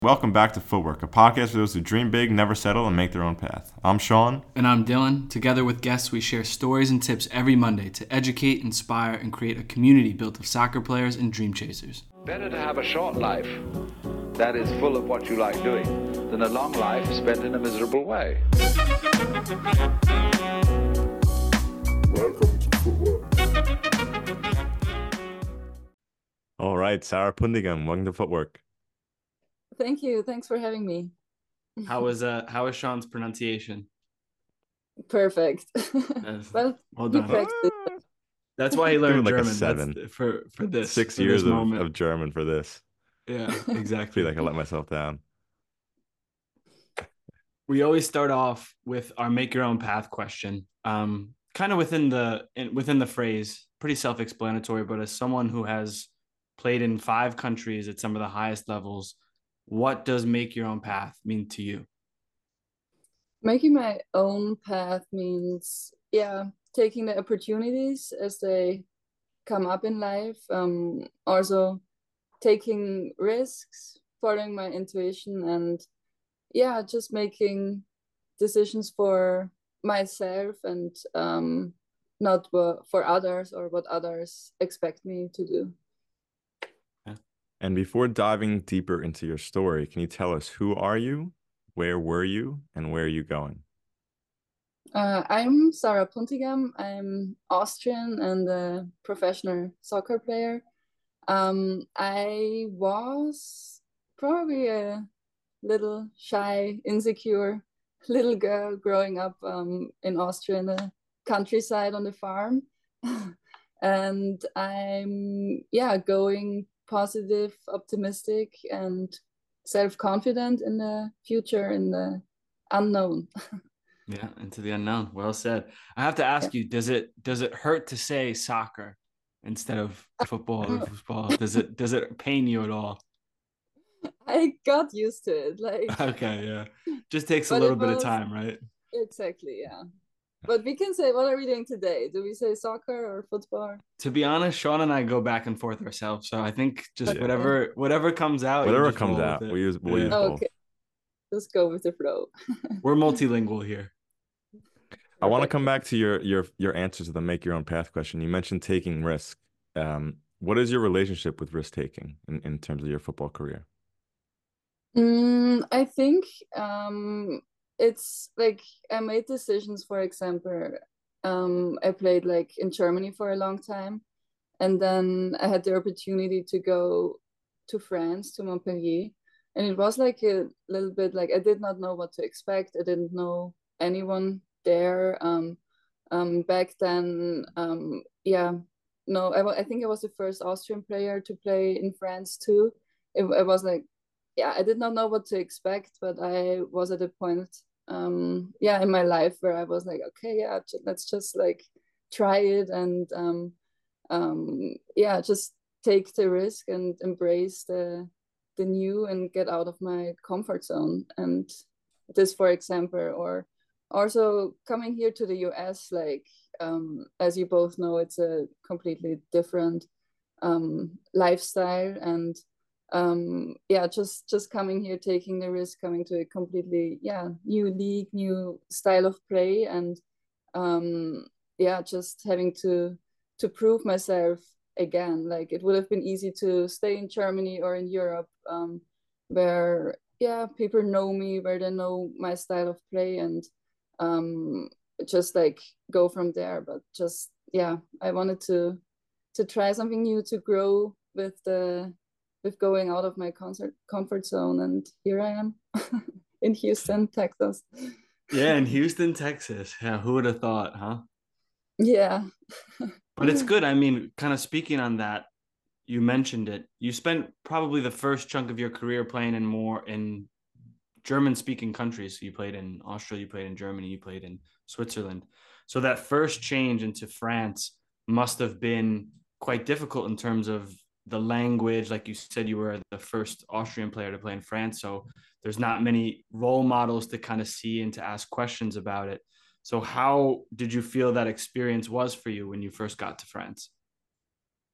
Welcome back to Footwork, a podcast for those who dream big, never settle, and make their own path. I'm Sean. And I'm Dylan. Together with guests, we share stories and tips every Monday to educate, inspire, and create a community built of soccer players and dream chasers. Better to have a short life that is full of what you like doing than a long life spent in a miserable way. Welcome to Footwork. All right, Sarah Pundigam, welcome to Footwork. Thank you. Thanks for having me. How is Sean's pronunciation? Perfect. Well done. practiced. That's why he learned like German. a 7. That's for this. 6 for years this moment. of German for this. Yeah, I exactly. feel like I let myself down. We always start off with our make your own path question. Kind of within the phrase, pretty self-explanatory, but as someone who has played in 5 countries at some of the highest levels, what does make your own path mean to you? Making my own path means, taking the opportunities as they come up in life. Also taking risks, following my intuition, and just making decisions for myself and not for others or what others expect me to do. And before diving deeper into your story, can you tell us who are you, where were you, and where are you going? I'm Sarah Puntigam. I'm Austrian and a professional soccer player. I was probably a little shy, insecure little girl growing up in Austria in the countryside on the farm. And I'm going positive, optimistic, and self-confident in the future, in the unknown. Yeah, into the unknown. Well said. I have to ask you, does it hurt to say soccer instead of football or football? Does it pain you at all? I got used to it. Okay, yeah. Just takes a But little bit of time, right? Exactly, yeah. But we can say, what are we doing today? Do we say soccer or football? To be honest, Sean and I go back and forth ourselves. So I think just Okay. whatever comes out, Whatever you just comes roll out, with it. we'll use both. Okay. Just go with the flow. We're multilingual here. I want to come back to your answer to the make your own path question. You mentioned taking risk. What is your relationship with risk taking in terms of your football career? I think it's like I made decisions. For example, I played like in Germany for a long time, and then I had the opportunity to go to France, to Montpellier, and it was like a little bit like I did not know what to expect. I didn't know anyone there. Back then, no, I think I was the first Austrian player to play in France too. It was like, I did not know what to expect, but I was at a point, in my life where I was like, okay, let's just like try it and just take the risk and embrace the new and get out of my comfort zone. And this, for example, or also coming here to the US, like as you both know, it's a completely different lifestyle. And just coming here, taking the risk, coming to a completely new league, new style of play, and just having to prove myself again. Like it would have been easy to stay in Germany or in Europe, where people know me, where they know my style of play, and just like go from there. But just I wanted to try something new, to grow with going out of my comfort zone, and here I am in Houston, Texas. Yeah, in Houston, Texas. Yeah, who would have thought, huh? Yeah. But it's good. I mean, kind of speaking on that, you mentioned it. You spent probably the first chunk of your career playing in German-speaking countries. So you played in Austria, you played in Germany, you played in Switzerland. So that first change into France must have been quite difficult in terms of the language. Like you said, you were the first Austrian player to play in France. So there's not many role models to kind of see and to ask questions about it. So how did you feel that experience was for you when you first got to France?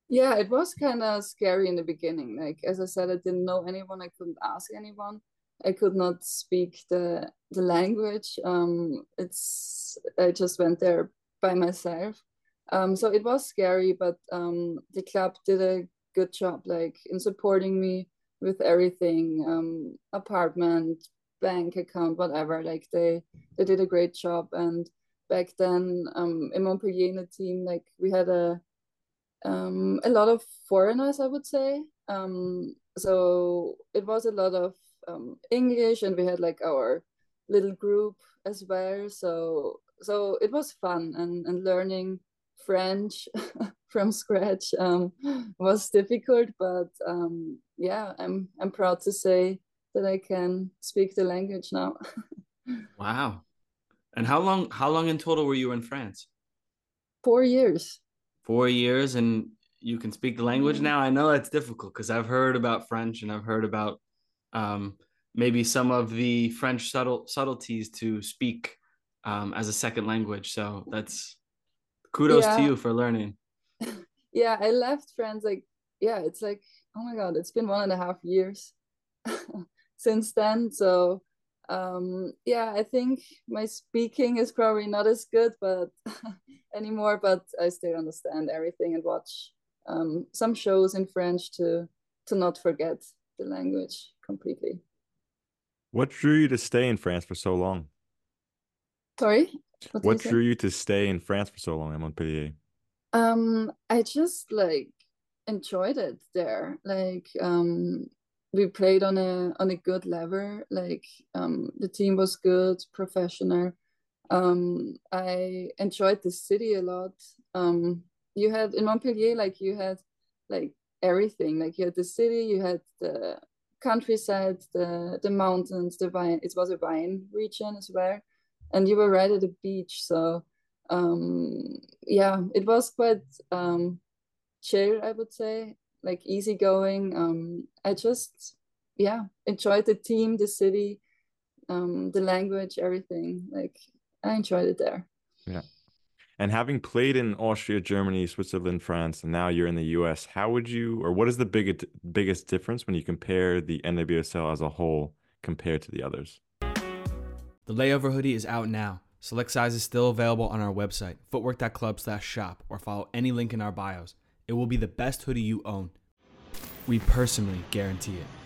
Yeah, it was kind of scary in the beginning. Like as I said, I didn't know anyone. I couldn't ask anyone. I could not speak the language. It's I just went there by myself. So it was scary, but the club did a good job, like in supporting me with everything, apartment, bank account, whatever. Like they did a great job. And back then, in Montpellier in the team, like we had a lot of foreigners, I would say. So it was a lot of English, and we had like our little group as well. So it was fun, and learning French from scratch was difficult, but yeah, I'm proud to say that I can speak the language now. Wow. And how long in total were you in France? 4 years. 4 years, and you can speak the language Yeah. now? I know that's difficult because I've heard about French and I've heard about um, maybe some of the French subtleties to speak as a second language. So that's kudos to Yeah, you for learning. yeah, I left France like, yeah, it's like, oh my God, it's been 1.5 years since then. So yeah, I think my speaking is probably not as good but anymore, but I still understand everything and watch some shows in French to not forget the language completely. What drew you to stay in France for so long? Sorry, what did you What say? drew you to stay in France for so long at Montpellier? I just like enjoyed it there. Like we played on a good level. Like the team was good, professional. I enjoyed the city a lot. You had in Montpellier, like you had like everything. Like you had the city, you had the countryside, the mountains, the vine. It was a vine region as well, and you were right at the beach. So yeah, it was quite chill, I would say, like easygoing. I just yeah enjoyed the team, the city, the language, everything. Like I enjoyed it there. Yeah. And having played in Austria, Germany, Switzerland, France, and now you're in the US, how would you, or what is the biggest difference when you compare the NWSL as a whole compared to the others? The Layover hoodie is out now. Select sizes still available on our website, footwork.club/shop, or follow any link in our bios. It will be the best hoodie you own. We personally guarantee it.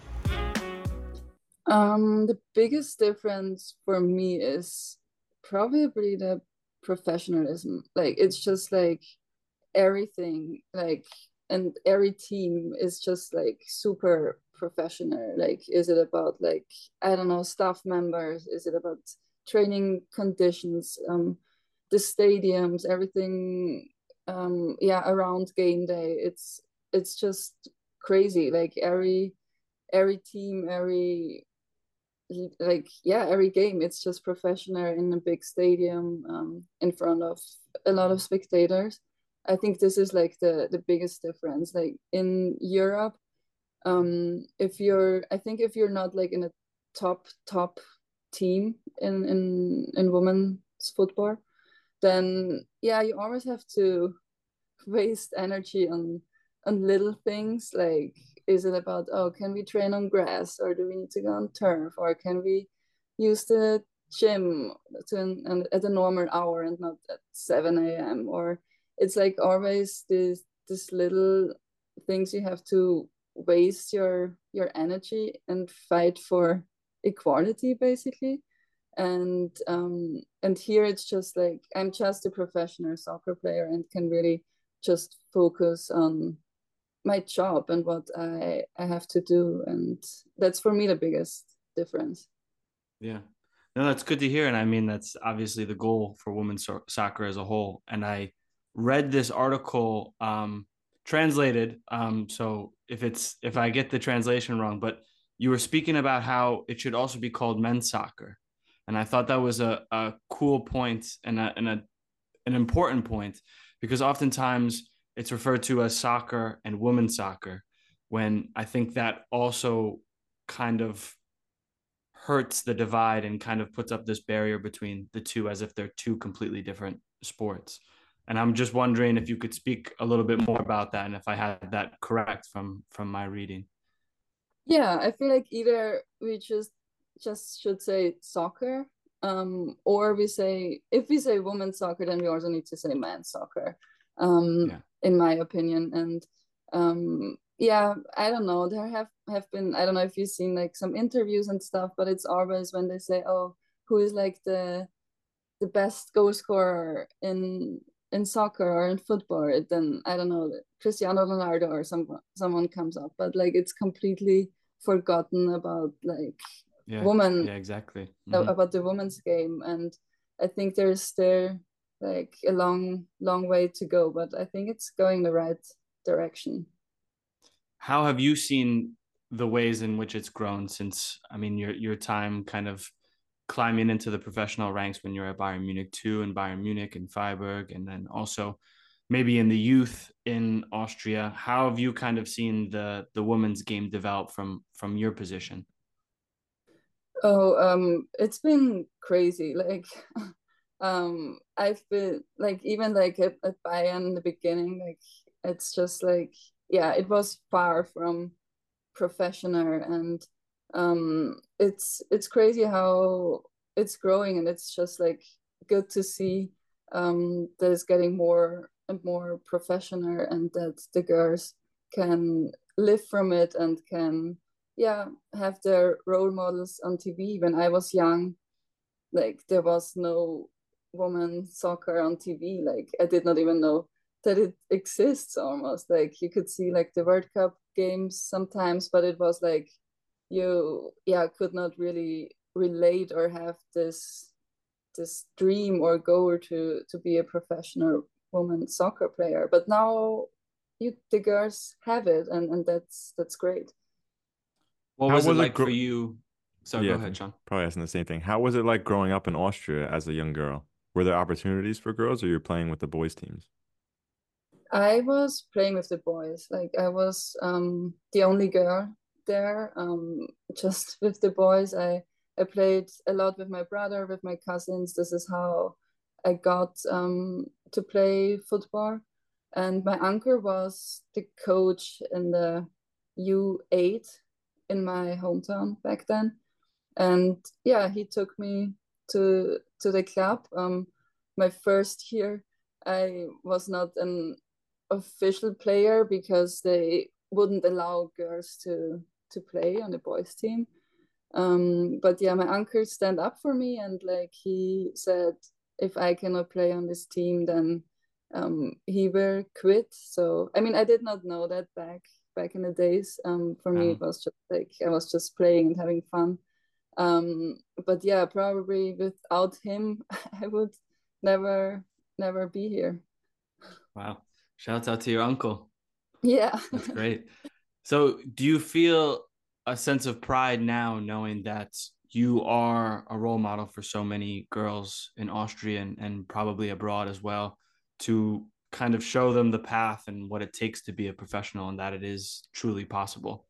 The biggest difference for me is probably the professionalism. Like it's just like everything, like, and every team is just like super professional. Like is it about like, I don't know, staff members, is it about training conditions, the stadiums, everything, yeah, around game day. It's just crazy. Like every team, every, like, yeah, every game, it's just professional in a big stadium, in front of a lot of spectators. I think this is like the biggest difference. Like in Europe, if you're, I think if you're not like in a top team in women's football, then yeah, you always have to waste energy on little things. Like is it about, oh, can we train on grass, or do we need to go on turf, or can we use the gym at a normal hour and not at 7 a.m., or it's like always this little things you have to waste your energy and fight for equality basically. And here it's just like I'm just a professional soccer player and can really just focus on my job and what I have to do. And that's for me the biggest difference. Yeah. No, that's good to hear. And I mean, that's obviously the goal for women's soccer as a whole. And I read this article translated. So if I get the translation wrong, but you were speaking about how it should also be called men's soccer. And I thought that was a cool point and an important point, because oftentimes it's referred to as soccer and women's soccer, when I think that also kind of hurts the divide and kind of puts up this barrier between the two as if they're two completely different sports. And I'm just wondering if you could speak a little bit more about that and if I had that correct from my reading. Yeah, I feel like either we just should say soccer, or we say if we say women's soccer, then we also need to say men's soccer, Yeah. in my opinion. And yeah, I don't know. There have been, I don't know if you've seen like some interviews and stuff, but it's always when they say, oh, who is like the best goal scorer in soccer or in football, then I don't know, Cristiano Ronaldo or someone comes up, but like it's completely forgotten about like Yeah. women, Yeah, exactly. Mm-hmm. about the women's game. And I think there's there like a long way to go, but I think it's going the right direction. How have you seen the ways in which it's grown since, I mean, your time kind of climbing into the professional ranks when you're at Bayern Munich 2 and Bayern Munich and Freiburg, and then also maybe in the youth in Austria? How have you kind of seen the women's game develop from your position? Oh, it's been crazy. Like, I've been like even like at Bayern in the beginning, like it's just like yeah, it was far from professional, and it's crazy how it's growing, and it's just like good to see that it's getting more and more professional, and that the girls can live from it and can yeah have their role models on TV. When I was young, like there was no woman soccer on TV. Like I did not even know that it exists almost. Like you could see like the World Cup games sometimes, but it was like you yeah could not really relate or have this dream or goal to be a professional woman soccer player. But now the girls have it, and that's great. What How was it was it like for you? So go Yeah, ahead, Sean. probably asking the same thing. How was it like growing up in Austria as a young girl? Were there opportunities for girls, or you're playing with the boys' teams? I was playing with the boys. Like I was the only girl there. Just with the boys. I played a lot with my brother, with my cousins. This is how I got to play football. And my uncle was the coach in the U8 in my hometown back then. And yeah, he took me to the club. My first year, I was not an official player because they wouldn't allow girls to play on the boys team. But yeah, my uncle stand up for me, and like he said, if I cannot play on this team, then he will quit. So I mean, I did not know that back in the days. For me, Uh, it was just like I was just playing and having fun. But yeah, probably without him, I would never never be here. wow. Shout out to your uncle. Yeah. That's great. So, do you feel a sense of pride now knowing that you are a role model for so many girls in Austria and probably abroad as well, to kind of show them the path and what it takes to be a professional and that it is truly possible?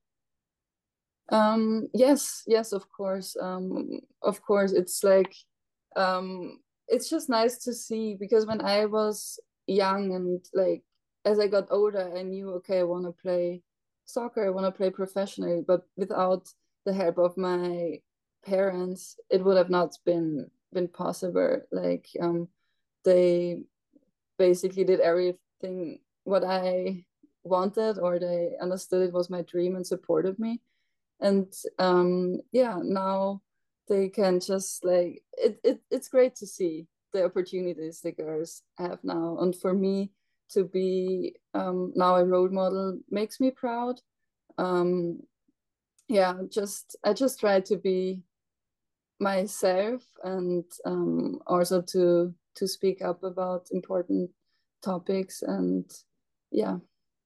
Yes, yes, of course. Of course, it's like it's just nice to see, because when I was young and like as I got older, I knew okay, I want to play soccer, I want to play professionally, but without the help of my parents, it would have not been possible. Like they basically did everything what I wanted, or they understood it was my dream and supported me. And yeah, now they can just like it's great to see the opportunities the girls have now. And for me to be now a role model makes me proud. um yeah, just I just try to be myself, and also to speak up about important topics. And yeah.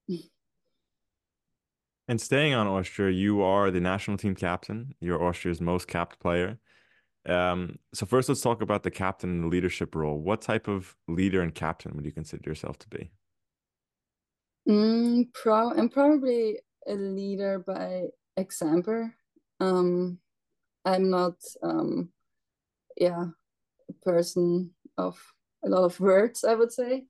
And staying on Austria, you are the national team captain. You're Austria's most capped player. So first, let's talk about the captain and the leadership role. What type of leader and captain would you consider yourself to be? I'm probably a leader by example. Um, I'm not, yeah, a person of a lot of words, I would say.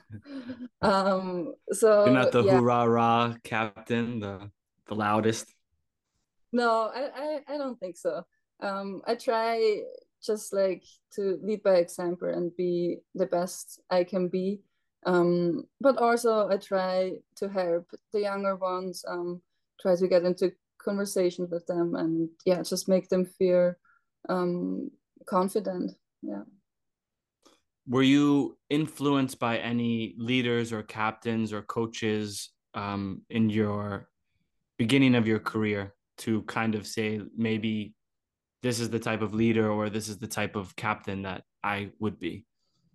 You're So not the yeah, hoorah rah captain, the loudest. no, I don't think so. I try just like to lead by example and be the best I can be. But also I try to help the younger ones, try to get into conversations with them and yeah, just make them feel um confident. Yeah. Were you influenced by any leaders or captains or coaches in your beginning of your career to kind of say maybe this is the type of leader or this is the type of captain that I would be?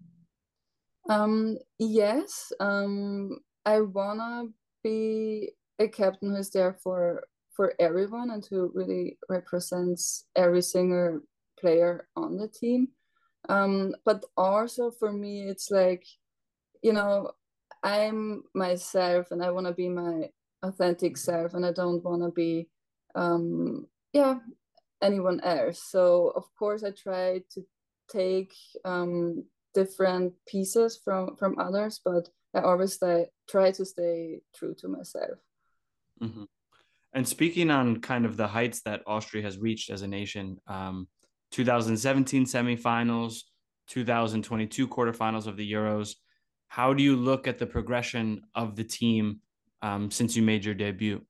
Yes, I wanna be a captain who's there for everyone and who really represents every single player on the team. But also for me, it's like, you know, I'm myself and I want to be my authentic self and I don't want to be, yeah, anyone else. So of course I try to take different pieces from others, but I always try to stay true to myself. Mm-hmm. And speaking on kind of the heights that Austria has reached as a nation, 2017 semifinals, 2022 quarterfinals of the Euros. How do you look at the progression of the team since you made your debut?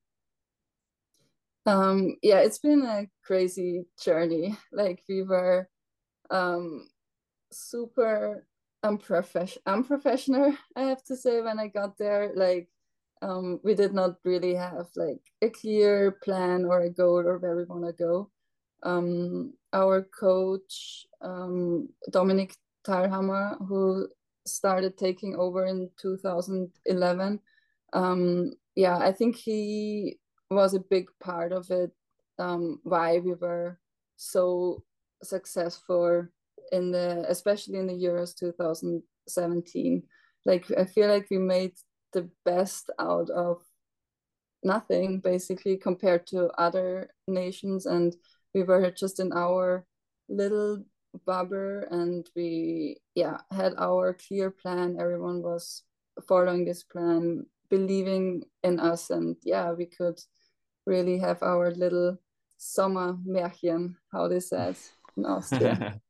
Yeah, it's been a crazy journey. Like we were um, super unprofessional, I have to say, when I got there. Like we did not really have like a clear plan or a goal or where we want to go. Our coach, Dominic Thalhammer, who started taking over in 2011, yeah, I think he was a big part of it, why we were so successful in especially in the Euros 2017. Like I feel like we made the best out of nothing basically compared to other nations, and we were just in our little bubble and we had our clear plan. Everyone was following this plan, believing in us, and yeah, we could really have our little Sommermärchen, how they said in Austria.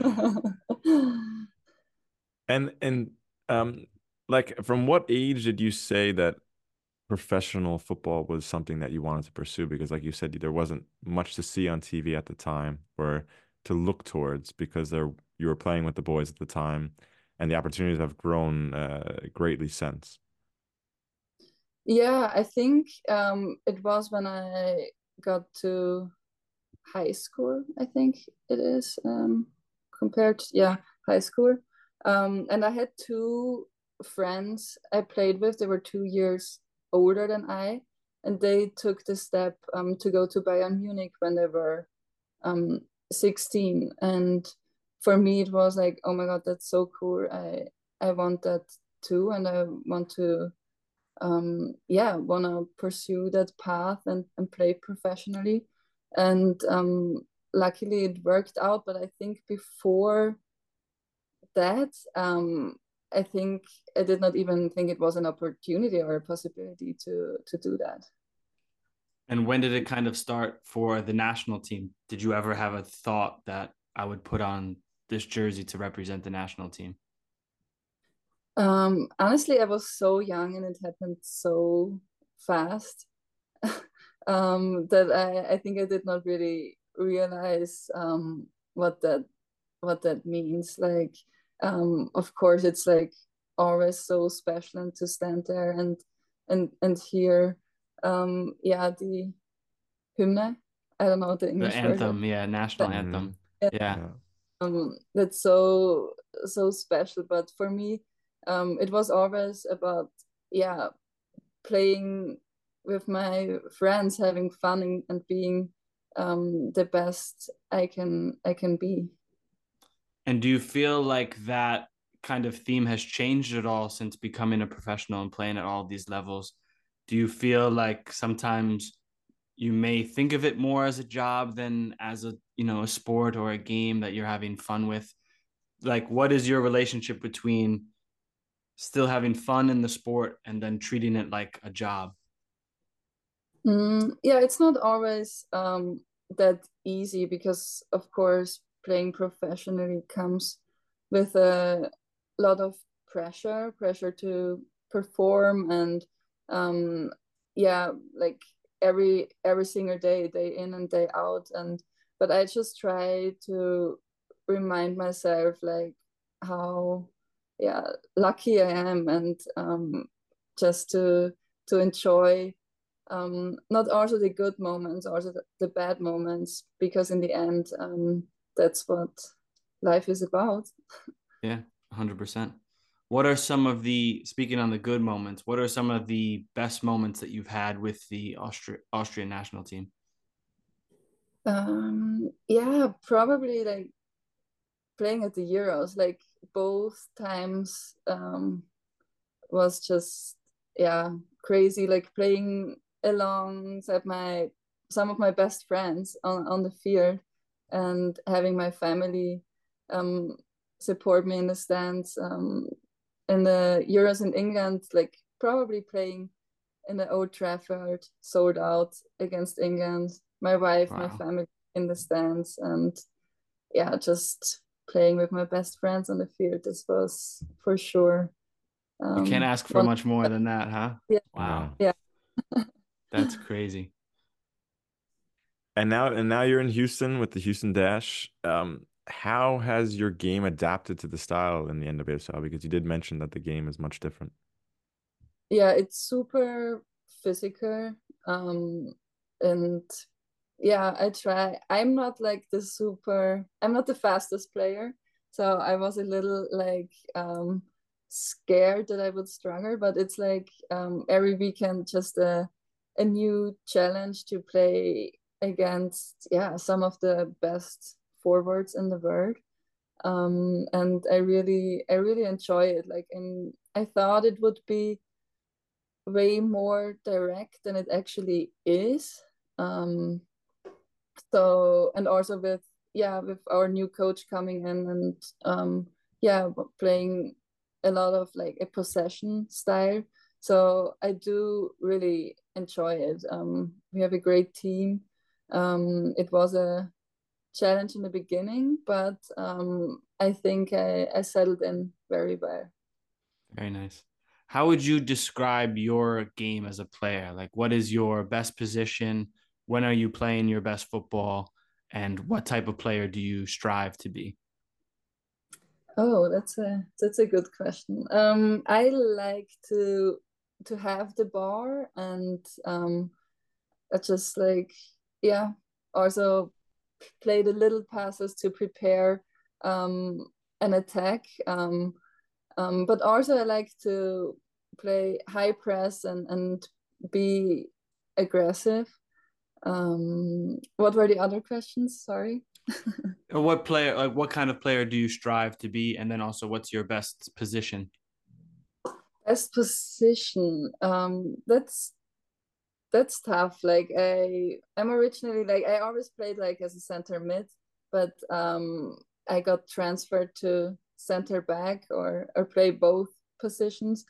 And like from what age did you say that professional football was something that you wanted to pursue? Because like you said, there wasn't much to see on TV at the time or to look towards because you were playing with the boys at the time, and the opportunities have grown greatly since. Yeah, I think it was when I got to high school, I think it is, compared to, yeah, high school. And I had two friends I played with. They were 2 years older than I, and they took the step to go to Bayern Munich when they were 16. And for me, it was like, oh my God, that's so cool. I want that too, and I want to want to pursue that path and play professionally. And luckily it worked out. But I think before that, I think I did not even think it was an opportunity or a possibility to do that. And when did it kind of start for the national team? Did you ever have a thought that I would put on this jersey to represent the national team? Honestly, I was so young and it happened so fast that I think I did not really realize what that means. Like, of course, it's like always so special and to stand there and hear, the hymne. I don't know the The English word. anthem, yeah, national anthem. Yeah, Yeah. Yeah. that's so special. But for me, it was always about playing with my friends, having fun and being the best I can be. And do you feel like that kind of theme has changed at all since becoming a professional and playing at all these levels? Do you feel like sometimes you may think of it more as a job than as a sport or a game that you're having fun with? like what is your relationship between still having fun in the sport and then treating it like a job? Yeah, it's not always that easy because, of course, playing professionally comes with a lot of pressure to perform, and um, yeah, like every single day, day in and day out. And but I just try to remind myself like how yeah lucky I am, and just to enjoy not also the good moments, also the bad moments, because in the end, that's what life is about. Yeah, 100%. What are some of the, speaking on the good moments, what are some of the best moments that you've had with the Austrian national team? Yeah, probably like playing at the Euros, like both times was just yeah crazy. Like playing alongside my some of my best friends on the field, and having my family um, support me in the stands. In the Euros in England, like probably playing in the Old Trafford, sold out against England. My wife, my Wow. family in the stands, and yeah, just playing with my best friends on the field. This was for sure You can't ask for one. much more than that, huh? Yeah, Wow. No. yeah. That's crazy. And now you're in Houston with the Houston Dash. How has your game adapted to the style in the NWSL? Because you did mention that the game is much different. Yeah, it's super physical. Um, and yeah, I try. I'm not the fastest player. So I was a little like scared that I would struggle, but it's like every weekend just a new challenge to play against yeah some of the best forwards in the world. And I really enjoy it. Like, and I thought it would be way more direct than it actually is. Um, so, and also with, yeah, with our new coach coming in, and yeah, playing a lot of like a possession style. So I do really enjoy it. We have a great team. It was a challenge in the beginning, but I think I settled in very well. Very nice. How would you describe your game as a player? Like, what is your best position? When are you playing your best football? And what type of player do you strive to be? Oh, that's a good question. I like to have the bar, and I just like yeah, also play the little passes to prepare um an attack. But also I like to play high press and be aggressive. What were the other questions? Sorry. Or what player, like, what kind of player do you strive to be? And then also, what's your best position? Best position. That's tough. Like I'm originally like I always played like as a center mid, but I got transferred to center back or play both positions.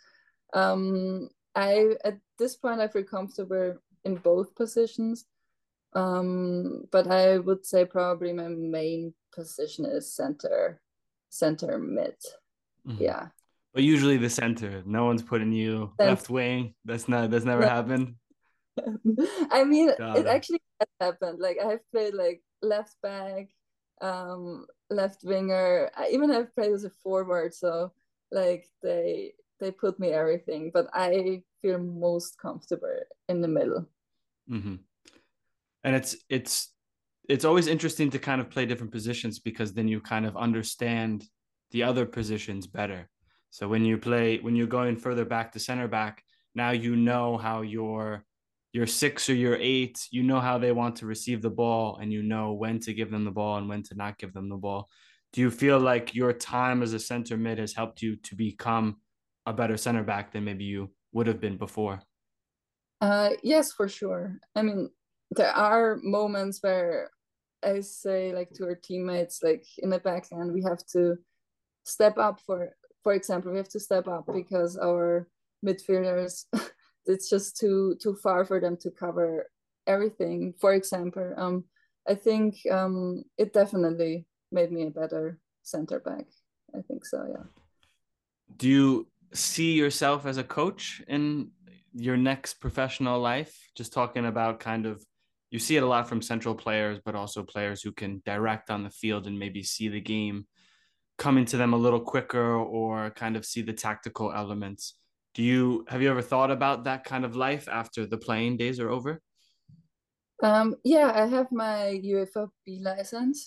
I at this point I feel comfortable in both positions. But I would say probably my main position is center mid. Mhm. Yeah. But usually the center. No one's putting you Center. left wing. That's never happened. I mean, Got it it. actually has happened. Like I have played like left back, left winger. I even have played as a forward. So like they put me everything, but I feel most comfortable in the middle. Hmm. And it's always interesting to kind of play different positions because then you kind of understand the other positions better. So when you're going further back to center back, now you know how your six or your eight, you know how they want to receive the ball and you know when to give them the ball and when to not give them the ball. Do you feel like your time as a center mid has helped you to become a better center back than maybe you would have been before? Yes, for sure. I mean, there are moments where I say like to our teammates, like in the backline, we have to step up. For example, we have to step up because our midfielders, it's just too far for them to cover everything. For example, I think it definitely made me a better center back. I think so, yeah. Do you see yourself as a coach in your next professional life? Just talking about kind of, you see it a lot from central players, but also players who can direct on the field and maybe see the game coming to them a little quicker, or kind of see the tactical elements. Have you ever thought about that kind of life after the playing days are over? Yeah, I have my UEFA B license.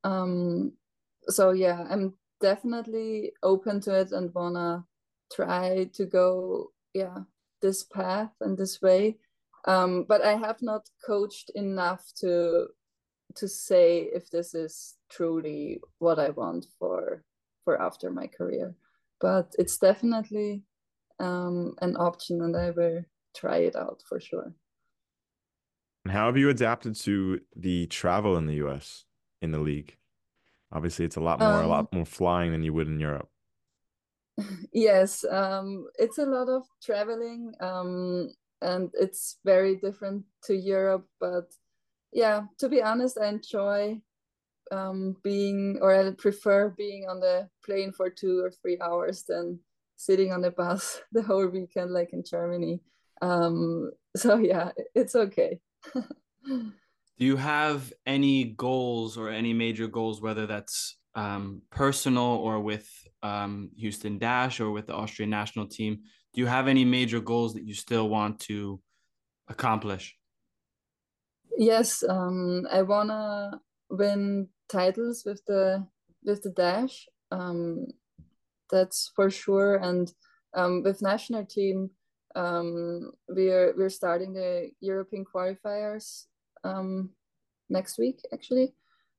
So yeah, I'm definitely open to it and wanna try to go, yeah, this path and this way. But I have not coached enough to say if this is truly what I want for after my career. But it's definitely an option, and I will try it out for sure. And how have you adapted to the travel in the US in the league? Obviously, it's a Um, lot more flying than you would in Europe. yes, it's a lot of traveling, and it's very different to Europe. But yeah, to be honest, I enjoy being, or I prefer being on the plane for 2 or 3 hours than sitting on the bus the whole weekend, like in Germany. So yeah, it's okay. Do you have any goals or any major goals, whether that's personal or with Houston Dash or with the Austrian national team? Do you have any major goals that you still want to accomplish? Yes, I wanna win titles with the Dash. That's for sure. And with national team, we're starting the European qualifiers next week actually.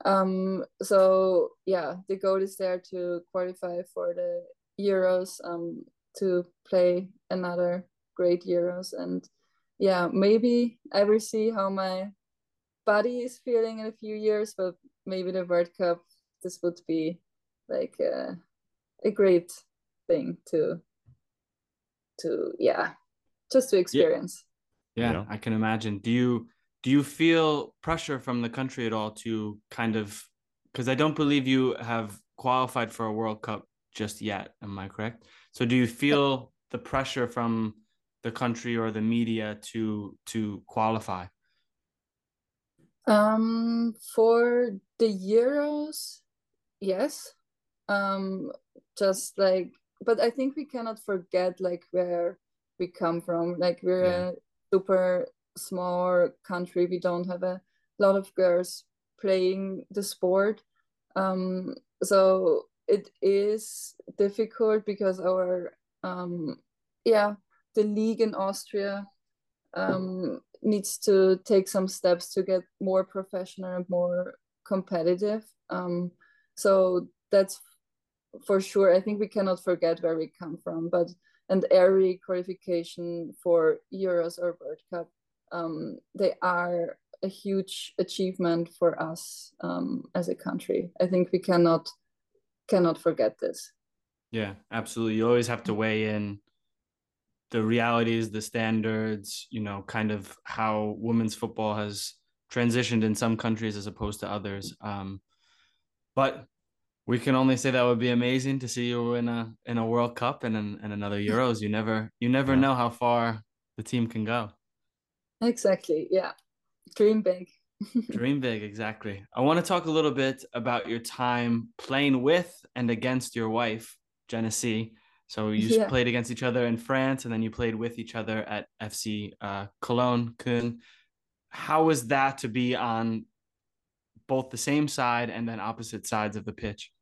So yeah, the goal is there to qualify for the Euros, to play another great Euros. And yeah, maybe I will see how my body is feeling in a few years, but maybe the World Cup, this would be like a great thing to yeah, just to Yeah, experience. yeah, Yeah. I can imagine. Do you feel pressure from the country at all to kind of, because I don't believe you have qualified for a World Cup just yet, am I correct? So do you feel the pressure from the country or the media to qualify? For the Euros, yes. Um, just like, but I think we cannot forget like where we come from. Like we're Yeah. a super small country. We don't have a lot of girls playing the sport. So it is difficult because our yeah, the league in Austria needs to take some steps to get more professional and more competitive. So that's for sure. I think we cannot forget where we come from, but and every qualification for Euros or World Cup, they are a huge achievement for us as a country. I think we cannot forget this. Yeah, absolutely. You always have to weigh in the realities, the standards, kind of how women's football has transitioned in some countries as opposed to others. But we can only say that would be amazing to see you in a World Cup and another Euros. You never Yeah. know how far the team can go. Exactly. Yeah. Dream big. Dream big, exactly. I want to talk a little bit about your time playing with and against your wife, Genesee. So you Yeah. played against each other in France, and then you played with each other at FC Cologne, Köln. How was that to be on both the same side and then opposite sides of the pitch?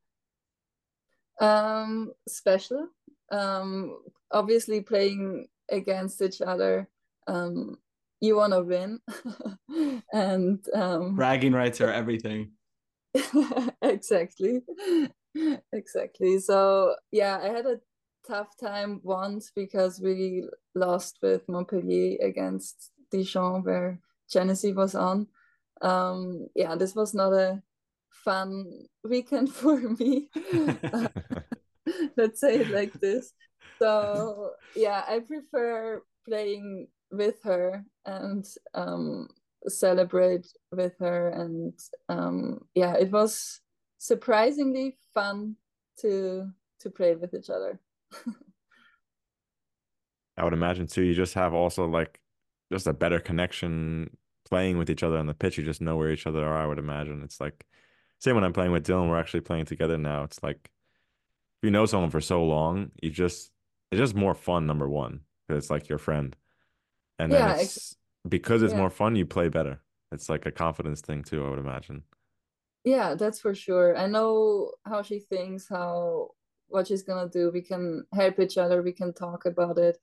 Special. Obviously playing against each other. Um, you want to win, and Bragging rights are everything. exactly, exactly. So yeah, I had a tough time once because we lost with Montpellier against Dijon, where Genesee was on. Yeah, this was not a fun weekend for me. Let's say it like this. So yeah, I prefer playing with her and celebrate with her, and yeah, it was surprisingly fun to play with each other. I would imagine too. You just have also like just a better connection playing with each other on the pitch. You just know where each other are. I would imagine it's like same when I'm playing with Dylan. We're actually playing together now. It's like if you know someone for so long, you just it's just more fun. Number one, because it's like your friend, and then Yeah, it's because it's yeah. more fun. You play better. It's like a confidence thing too. I would imagine. Yeah, that's for sure. I know how she thinks, how what she's gonna do. We can help each other. We can talk about it.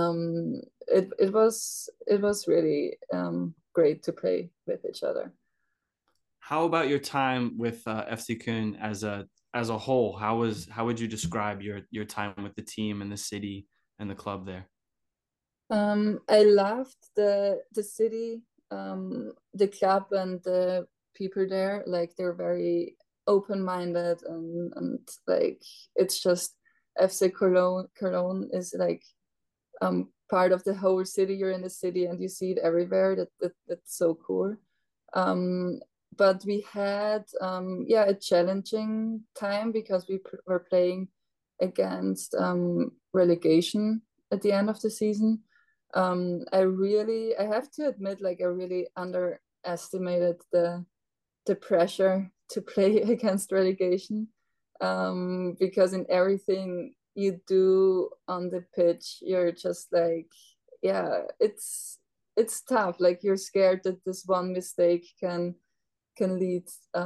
It was really great to play with each other. How about your time with FC Köln as a whole? How would you describe your time with the team and the city and the club there? I loved the city, the club, and the people there. Like they're very open-minded, and like it's just FC Cologne. Cologne is like part of the whole city. You're in the city and you see it everywhere. That's so cool. Um, but we had yeah, a challenging time because were playing against relegation at the end of the season. I have to admit, like I really underestimated the pressure to play against relegation, because in everything you do on the pitch, you're just like, yeah, it's tough. Like you're scared that this one mistake can lead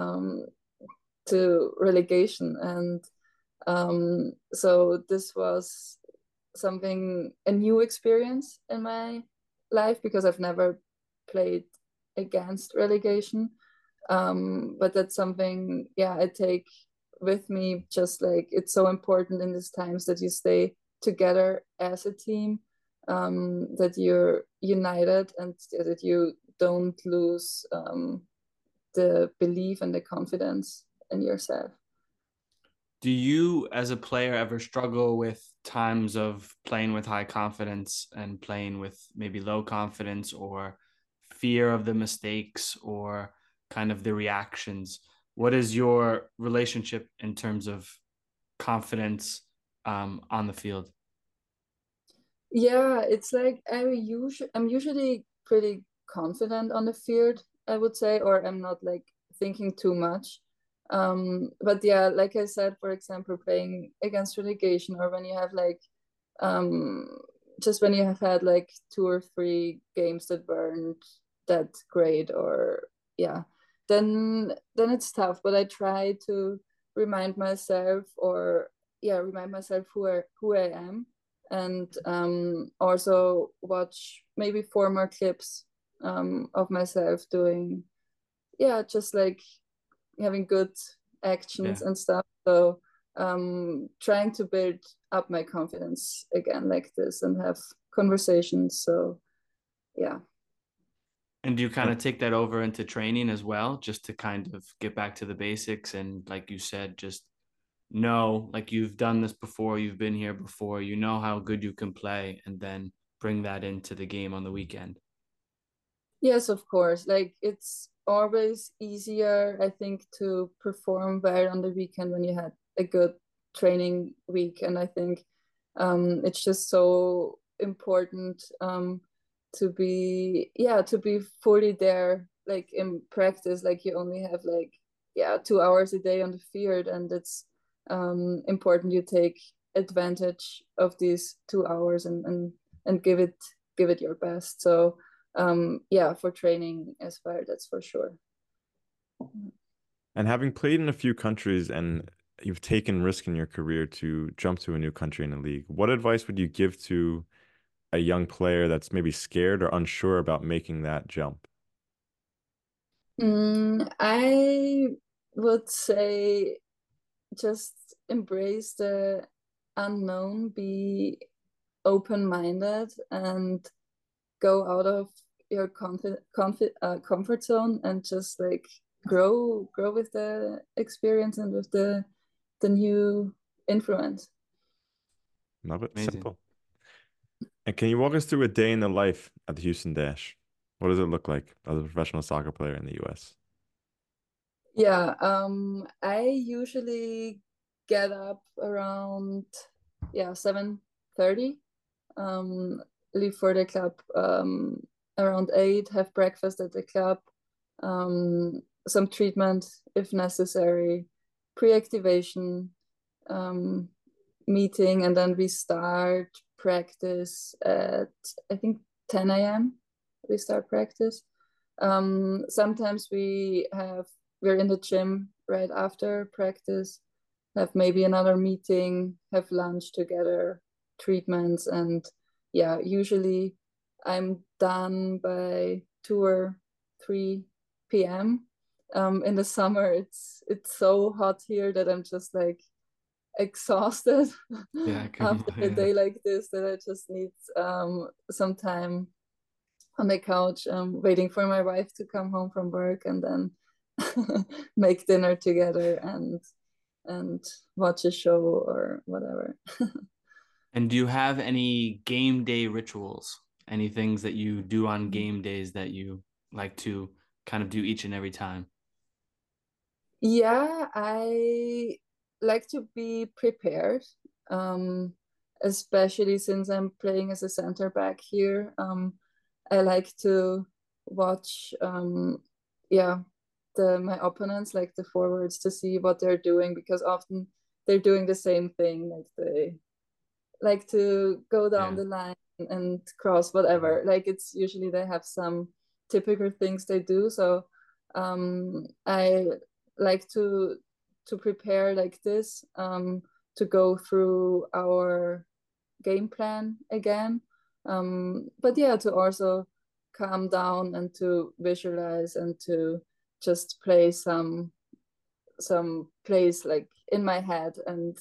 to relegation, and so this was a new experience in my life because I've never played against relegation. But that's something, yeah, I take with me. Just like it's so important in these times that you stay together as a team, that you're united, and that you don't lose the belief and the confidence in yourself. Do you, as a player, ever struggle with times of playing with high confidence and playing with maybe low confidence, or fear of the mistakes, or kind of the reactions? What is your relationship in terms of confidence on the field? Yeah, it's like I'm usually pretty confident on the field, I would say, or I'm not like thinking too much. But yeah, like I said, for example, playing against relegation, or when you have like um just when you have had like two or three games that weren't that great, or yeah, then it's tough. But I try to remind myself, or yeah, remind myself who I am, and also watch maybe former clips of myself doing, yeah, just like having good Yeah. actions and stuff. So trying to build up my confidence again like this and have conversations. So yeah. And do you kind of take that over into training as well, just to kind of get back to the basics and, like you said, just know, like you've done this before, you've been here before, you know how good you can play, and then bring that into the game on the weekend? Yes, of course. Like it's always easier, I think, to perform well on the weekend when you had a good training week. And I think it's just so important to be fully there, like in practice. Like you only have like, yeah, 2 hours a day on the field, and it's important you take advantage of these 2 hours, and give it your best. So yeah, for training as well, that's for sure. And having played in a few countries and you've taken risk in your career to jump to a new country in a league, what advice would you give to a young player that's maybe scared or unsure about making that jump? I would say just embrace the unknown, be open-minded, and go out of your comfort zone, and just like grow with the experience and with the new influence. Love it. Amazing. Simple. And can you walk us through a day in the life at the Houston Dash? What does it look like as a professional soccer player in the US? Yeah, I usually get up around 7:30. Leave for the club around 8, have breakfast at the club, some treatment if necessary, pre-activation, meeting, and then we start practice at I think 10 a.m. We start practice. Sometimes we're in the gym right after practice, have maybe another meeting, have lunch together, treatments, and yeah, usually I'm done by 2 or 3 p.m. In the summer, it's so hot here that I'm just like exhausted Yeah, after a day like this, that I just need some time on the couch, waiting for my wife to come home from work, and then make dinner together and watch a show or whatever. And do you have any game day rituals? Any things that you do on game days that you like to kind of do each and every time? Yeah, I like to be prepared, um, especially since I'm playing as a center back here. I like to watch, yeah, my opponents, like the forwards, to see what they're doing, because often they're doing the same thing. Like they like to go down Yeah. the line and cross whatever. Like it's usually they have some typical things they do. So I like to prepare like this, to go through our game plan again. But yeah, to also calm down and to visualize and to just play some plays like in my head, and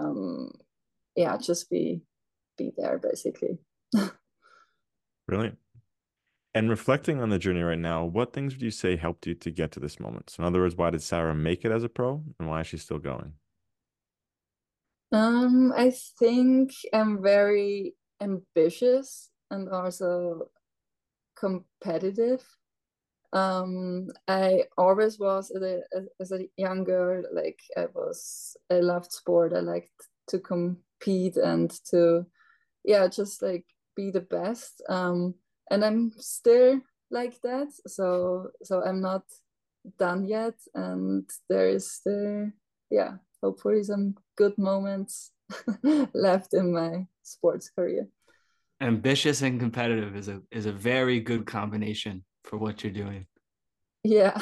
yeah, just be there basically. Brilliant. And reflecting on the journey right now, what things would you say helped you to get to this moment? So in other words, why did Sarah make it as a pro and why is she still going? I think I'm very ambitious and also competitive. I always was as a young girl. Like I loved sport. I liked to compete and to, yeah, just like be the best. And I'm still like that. So I'm not done yet, and there is still, yeah, hopefully some good moments left in my sports career. Ambitious and competitive is a very good combination for what you're doing. Yeah.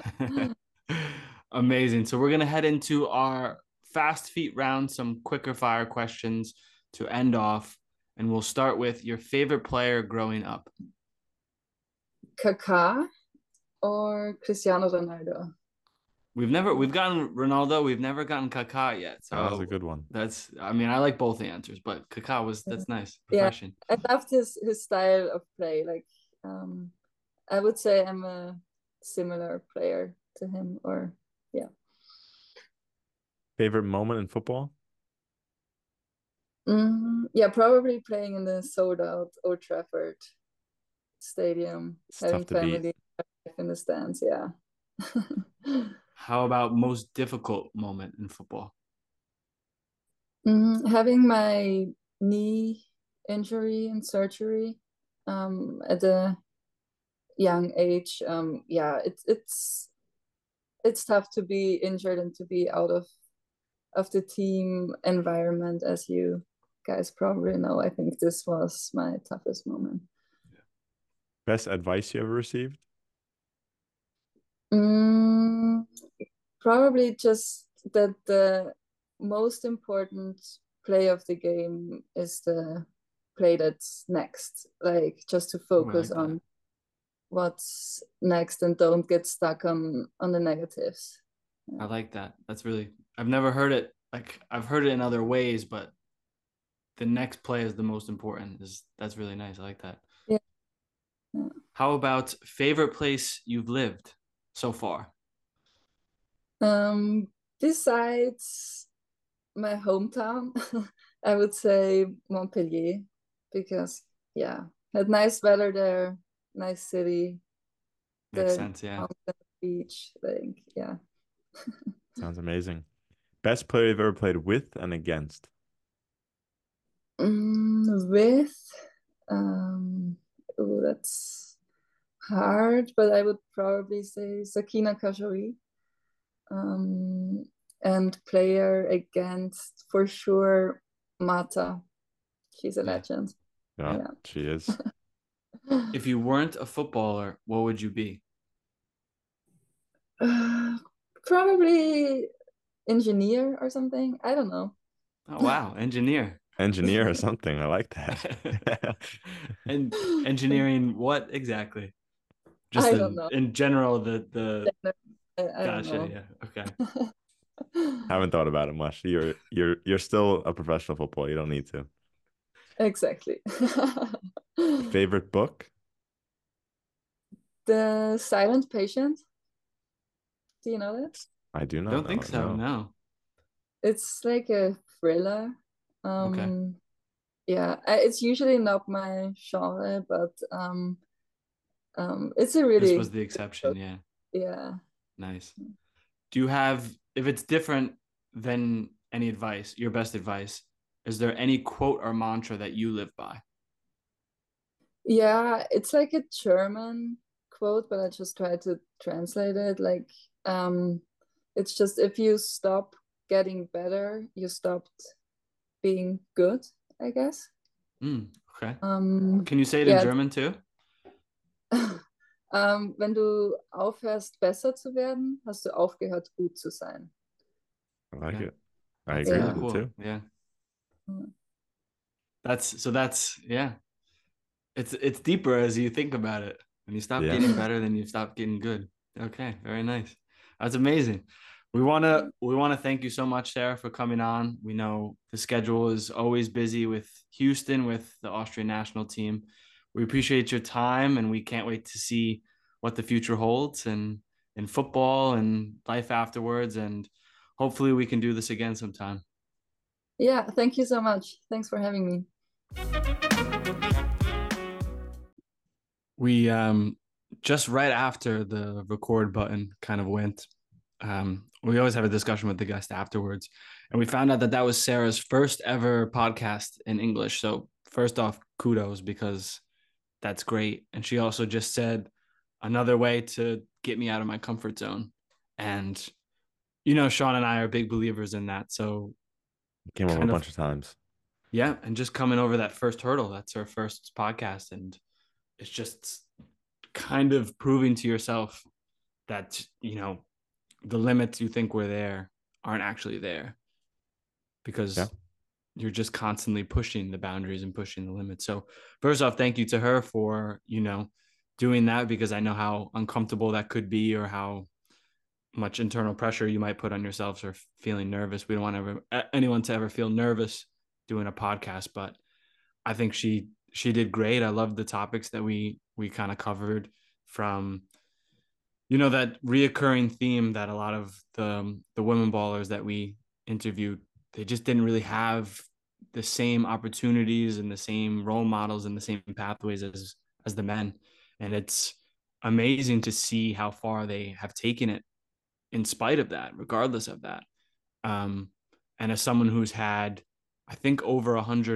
Amazing. So we're gonna head into our fast feet round, some quicker fire questions to end off, and we'll start with your favorite player growing up. Kaká or Cristiano Ronaldo? We've gotten Ronaldo, we've never gotten Kaká yet. Oh, that was a So good one. I mean, I like both the answers, but Kaká that's nice, Yeah, refreshing. I loved his style of play. Like, I would say I'm a similar player to him, or yeah. Favorite moment in football? Yeah, probably playing in the sold out Old Trafford Stadium, It's having tough to beat. family in the stands. Yeah. How about most difficult moment in football? Having my knee injury and surgery at a young age. Yeah, it's tough to be injured and to be out of the team environment, as you guys probably know. I think this was my toughest moment. Best advice you ever received? Mm, Probably just that the most important play of the game is the play that's next. Like just to Oh, I focus like that. on what's next and don't get stuck on the negatives. I like that. That's really, I've never heard it. Like I've heard it in other ways, but the next play is the most important. That's really nice. I like that. Yeah. Yeah. How about favorite place you've lived so far? Besides my hometown, I would say Montpellier, because yeah, had nice weather there, nice city, Makes the sense. Yeah. mountain, beach, like yeah. Sounds amazing. Best player you've ever played with and against? With that's hard, but I would probably say Sakina Kashawi. Um, and player against for sure Mata. She's a Yeah. legend. Yeah, Yeah. she is. If you weren't a footballer, what would you be? Probably engineer or something. I don't know. Oh, wow. Engineer. Engineer or something. I like that. And engineering what exactly? Just I don't know. in general, the I don't gotcha. know. Yeah. Okay. Haven't thought about it much. You're still a professional footballer. You don't need to. Exactly. Favorite book? The Silent Patient. Do you know that? I do not Don't think know. so. No. No. It's like a thriller. Okay. Yeah, it's usually not my genre, but it's a This really was the exception. Yeah. yeah. Nice. Do you have, if it's different than any advice, your best advice, is there any quote or mantra that you live by? Yeah, it's like a German quote, but I just try to translate it. Like, it's just if you stop getting better, you stopped being good, I guess. Okay. Um, Can you say it in yeah, German too? wenn du aufhörst, besser zu werden, hast du aufgehört, gut zu sein. I like Okay. it. I That's agree really with cool. it too. Yeah. Mm. That's yeah. It's deeper as you think about it. When you stop Yeah. getting better, then you stop getting good. Okay, very nice. That's amazing. We wanna thank you so much, Sarah, for coming on. We know the schedule is always busy with Houston, with the Austrian national team. We appreciate your time, and we can't wait to see what the future holds and in football and life afterwards. And hopefully, we can do this again sometime. Yeah, thank you so much. Thanks for having me. We just right after the record button kind of went, we always have a discussion with the guest afterwards, and we found out that that was Sarah's first ever podcast in English. So first off, kudos, because that's great. And she also just said another way to get me out of my comfort zone. And Sean and I are big believers in that. So Came over a kind of bunch of times. yeah, and just coming over that first hurdle, that's our first podcast, and it's just kind of proving to yourself that the limits you think were there aren't actually there, because Yeah. you're just constantly pushing the boundaries and pushing the limits. So first off, thank you to her for doing that, because I know how uncomfortable that could be, or how much internal pressure you might put on yourselves, or feeling nervous. We don't want anyone to ever feel nervous doing a podcast, but I think she did great. I love the topics that we kind of covered, from that reoccurring theme that a lot of the women ballers that we interviewed, they just didn't really have the same opportunities and the same role models and the same pathways as the men. And it's amazing to see how far they have taken it in spite of that, regardless of that. And as someone who's had, I think, over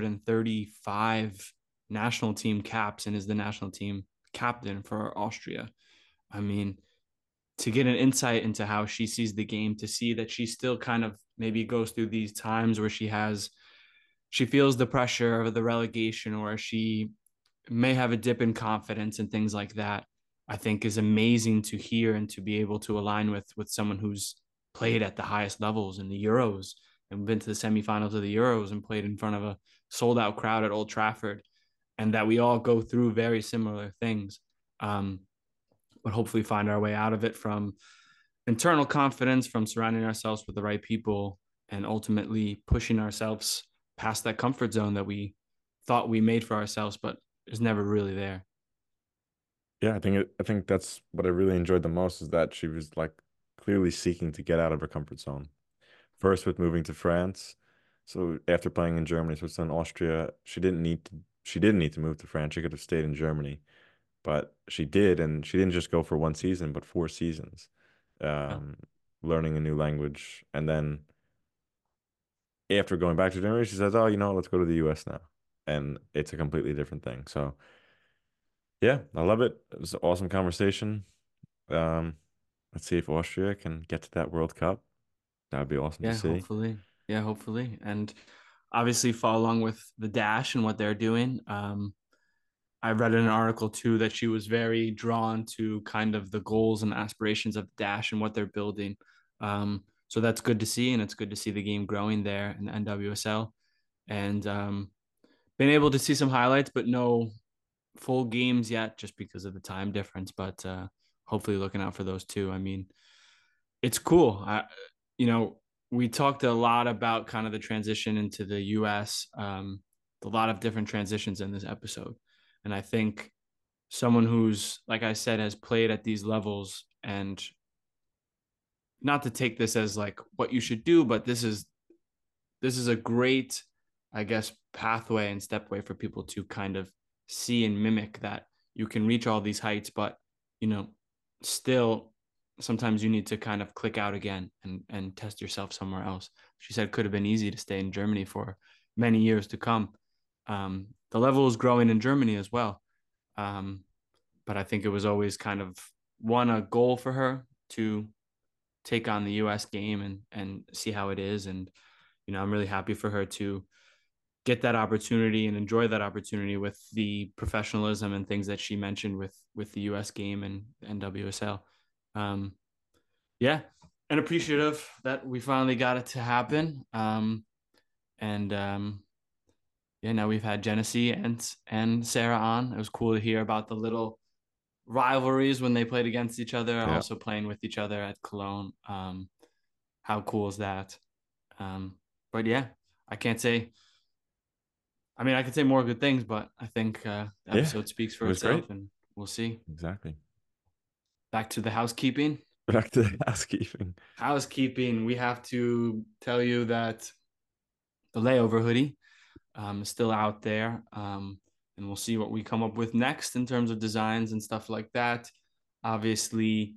135 national team caps and is the national team captain for Austria, I mean, to get an insight into how she sees the game, to see that she still kind of maybe goes through these times where she feels the pressure of the relegation, or she may have a dip in confidence and things like that, I think is amazing to hear, and to be able to align with someone who's played at the highest levels in the Euros and been to the semifinals of the Euros and played in front of a sold out crowd at Old Trafford, and that we all go through very similar things. But hopefully find our way out of it from internal confidence, from surrounding ourselves with the right people, and ultimately pushing ourselves past that comfort zone that we thought we made for ourselves, but is never really there. Yeah, I think that's what I really enjoyed the most, is that she was like clearly seeking to get out of her comfort zone. First with moving to France, So after playing in Germany, Switzerland, Austria, she didn't need to move to France. She could have stayed in Germany, but she did, and she didn't just go for 1 season, but 4 seasons, learning a new language. And then after going back to Germany, she says, "Oh, let's go to the US now," and it's a completely different thing. So yeah, I love it. It was an awesome conversation. Let's see if Austria can get to that World Cup. That would be awesome to see. Hopefully. Yeah, hopefully. And obviously follow along with the Dash and what they're doing. I read in an article too that she was very drawn to kind of the goals and aspirations of Dash and what they're building. So that's good to see, and it's good to see the game growing there in the NWSL. And been able to see some highlights, but no full games yet, just because of the time difference. But hopefully looking out for those too. I mean, it's cool. We talked a lot about kind of the transition into the US, a lot of different transitions in this episode. And I think someone who's, like I said, has played at these levels, and not to take this as like what you should do, but this is a great, I guess, pathway and stepway for people to kind of see and mimic that you can reach all these heights, but, still sometimes you need to kind of click out again and test yourself somewhere else. She said it could have been easy to stay in Germany for many years to come. The level is growing in Germany as well. But I think it was always kind of a goal for her to take on the US game and see how it is. And, I'm really happy for her to get that opportunity and enjoy that opportunity with the professionalism and things that she mentioned with the US game and NWSL. And appreciative that we finally got it to happen. Now we've had Genesee and Sarah on. It was cool to hear about the little rivalries when they played against each other, also playing with each other at Cologne. How cool is that? But yeah, I can't say. I mean, I could say more good things, but I think the episode speaks for itself, and we'll see. Exactly. Back to the housekeeping. Housekeeping. We have to tell you that the layover hoodie is still out there, and we'll see what we come up with next in terms of designs and stuff like that. Obviously,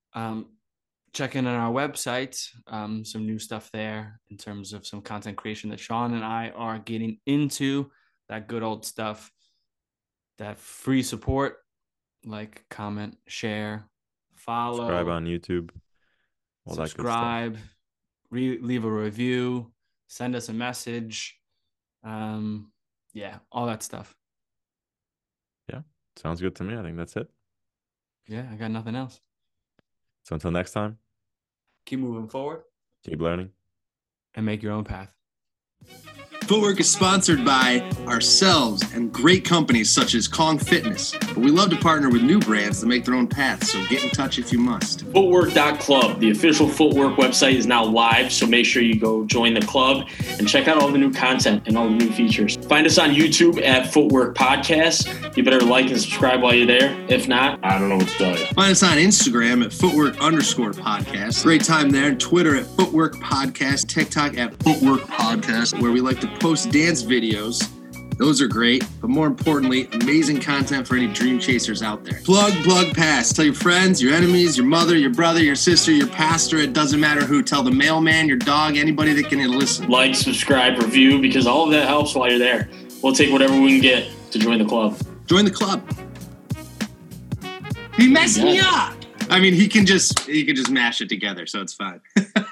check in on our website, some new stuff there in terms of some content creation that Sean and I are getting into, that good old stuff, that free support, like, comment, share, follow, subscribe on YouTube, all that good stuff. Leave a review, send us a message, all that stuff. Yeah, sounds good to me. I think that's it. Yeah, I got nothing else. So until next time, keep moving forward, keep learning, and make your own path. Footwork is sponsored by ourselves and great companies such as Kong Fitness. But we love to partner with new brands to make their own paths, so get in touch if you must. Footwork.club, the official Footwork website, is now live, so make sure you go join the club and check out all the new content and all the new features. Find us on YouTube at Footwork Podcast. You better like and subscribe while you're there. If not, I don't know what to tell you. Find us on Instagram at Footwork_podcast. Great time there. Twitter at Footwork Podcast. TikTok at Footwork Podcast, where we like to post dance videos. Those are great, but more importantly, amazing content for any dream chasers out there. Plug, pass. Tell your friends, your enemies, your mother, your brother, your sister, your pastor. It doesn't matter who. Tell the mailman, your dog, anybody that can listen. Like, subscribe, review, because all of that helps while you're there. We'll take whatever we can get to join the club. Join the club. He messed me up. I mean, he can just mash it together, so it's fine.